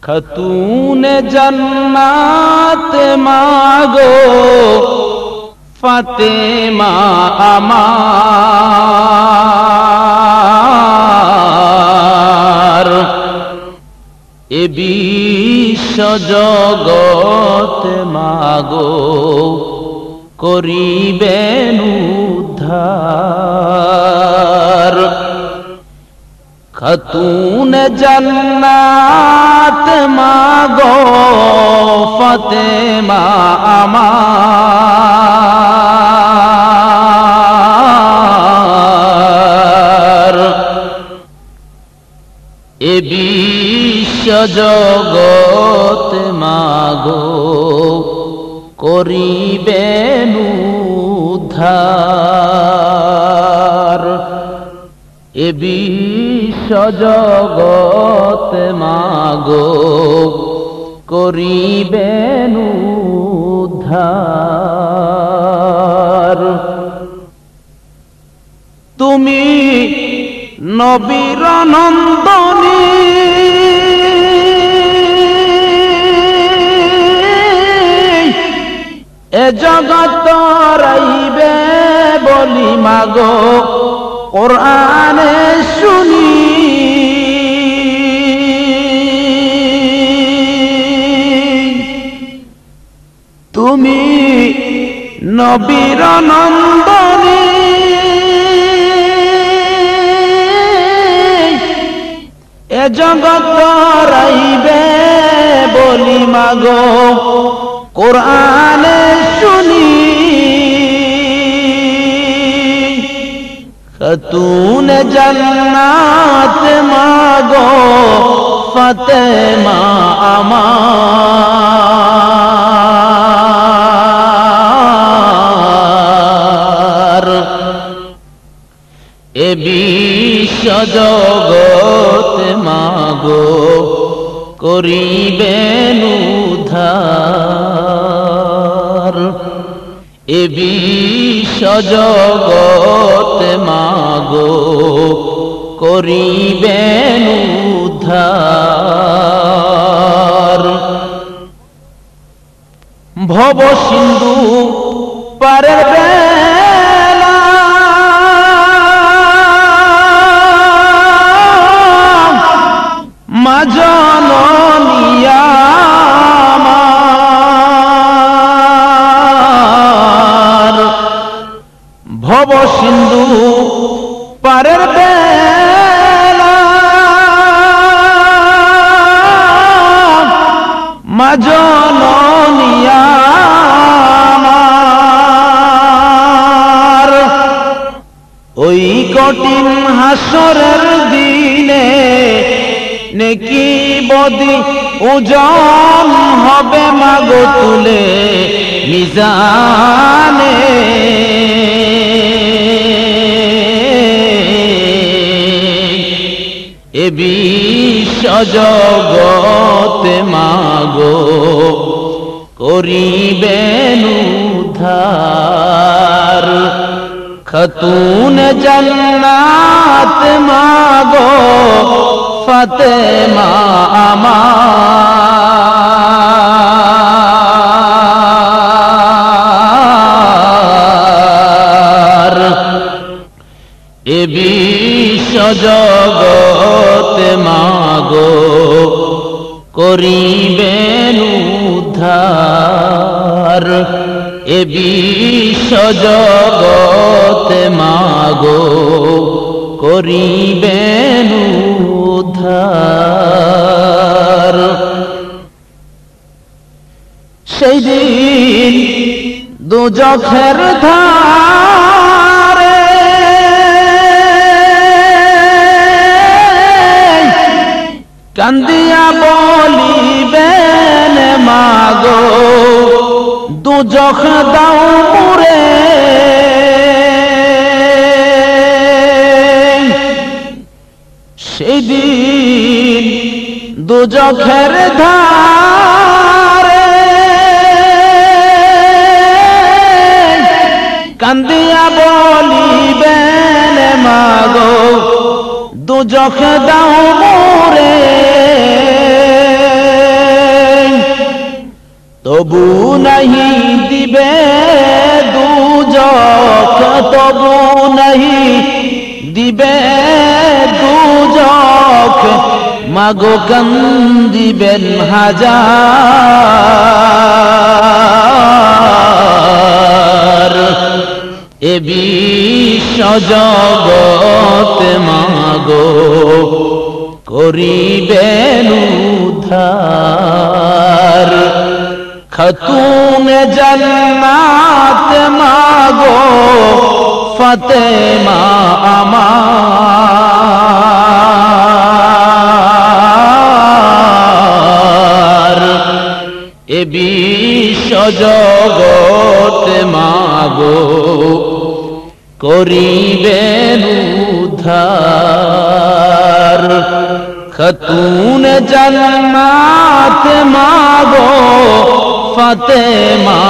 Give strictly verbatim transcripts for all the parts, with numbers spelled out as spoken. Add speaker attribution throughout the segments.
Speaker 1: খাতুনে জান্নাত মাগো ফাতেমা আমার, এ বিশ্ব জগৎ মাগো করিবেন উদ্ধার। খাতুনে জান্নাত মাগো ফাতেমা আমার, এ বিশ্ব জগৎ মাগো করিবেন উদ্ধার। এ বিশ্ব জগৎ মাগো করিবেন উদ্ধার। তুমি নবীর নন্দনী এ জগৎ রাইবে বলি মাগো কোরআনে শুনি, তুমি নবীর নন্দনী এ জগৎ রাইবে বলি মাগো কোরআনে শুনি। খাতুনে জান্নাত মাগো ফাতেমা আমার, এ বিশ্ব জগৎ মাগো করিবেন উদ্ধার। এ বিশ্ব জগৎ মাগো করিবেন উদ্ধার। ভব সিন্ধু পারের বেলা মা জননী আমার, ভব সিন্ধু পারের বেলা মা জননী আমার, ওই কঠিন হাসরের দিনে নেকি বদি ওজন হবে মাগো তুলে মিজানে, এ বিশ্ব জগৎ মাগো করিবেন উদ্ধার। খাতুনে জান্নাত মাগো ফাতেমা আমার, এ বিশ্ব জগৎ মাগো করিবেন উদ্ধার। এ বিশ্ব জগৎ মাগো করিবেন উদ্ধার। সেই দিন দোজখের ধারে কান্দিয়া বলিবেন মাগো দোজখ দাও মুরে, সেই দিন দোজখের ধারে কান্দিয়া বলিবেন মাগো দোজখ দাও মোরে, তবু নাহি দিবে দুজখ, তবু নাহি দিবে দুজখ, মাগো কান্দিবেন হাজার। এ বিশ্ব জগতে মাগো করিবেন উদ্ধার। খাতুনে জান্নাত মাগো ফাতেমা আমার। এ বিশ্ব জগতে মাগো করিবেন উদ্ধার। খাতুন জান্নাত মাগো ফাতেমা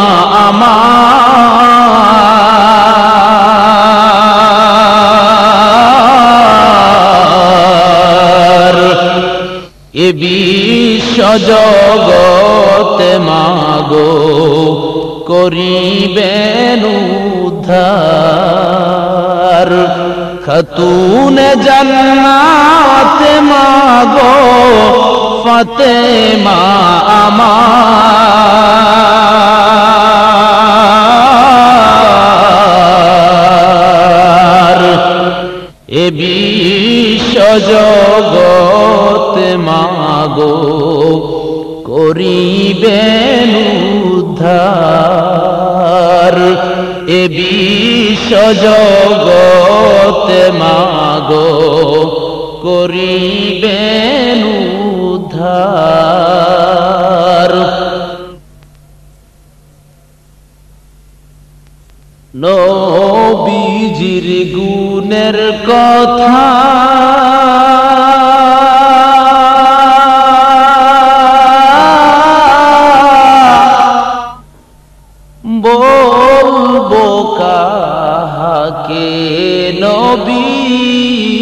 Speaker 1: আমার। এ বিশ্ব জগতে মাগো করিবেন উদ্ধার। খাতুন জান্নাত মাগো ফাতেমা আমার। এ বিশ্ব জগতে মাগো করিবেন উদ্ধার। এ বিশ্ব জগতে মাগো করিবেন উদ্ধার। নবীজির গুণের কথা বলবো কাহাকে, নবী